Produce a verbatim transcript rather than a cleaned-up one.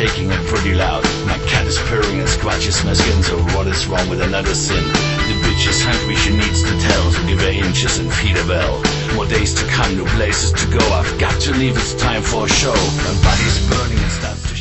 shaking and pretty loud. My cat is purring and scratches my skin. So what is wrong with another sin? The bitch is hungry, she needs to tell. So give her inches and feed her well. More days to come, new places to go. I've got to leave, it's time for a show. My body's burning and starts to